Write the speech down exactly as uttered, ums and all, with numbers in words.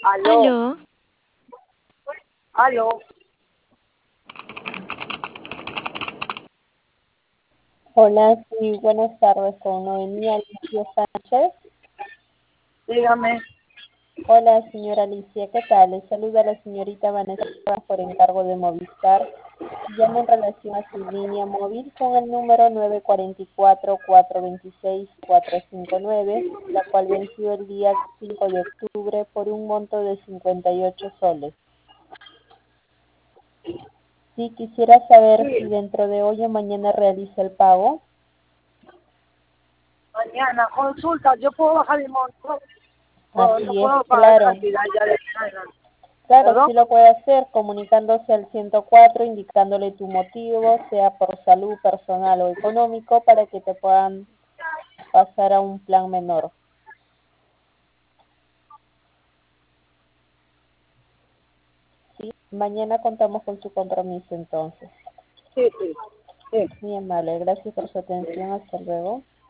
Aló, Aló, aló. Hola, sí, buenas tardes, con Noemí Alicia Sánchez. Dígame. Hola, señora Alicia, ¿qué tal? Les saluda la señorita Vanessa por encargo de Movistar. Llamo en relación a su línea móvil con el número nueve cuatro cuatro, cuatro dos seis, cuatro cinco nueve, la cual venció el día cinco de octubre por un monto de cincuenta y ocho soles. Sí, quisiera saber Sí, si dentro de hoy o mañana realiza el pago. mañana, consulta, yo puedo bajar el monto o no Así es, puedo pagar claro. cantidad ya de adelante. Claro, ¿Perdón? sí lo puede hacer comunicándose al ciento cuatro, indicándole tu motivo, sea por salud, personal o económico, para que te puedan pasar a un plan menor. ¿Sí? Mañana contamos con su compromiso entonces. Sí, sí, sí. Muy amable, gracias por su atención, hasta luego.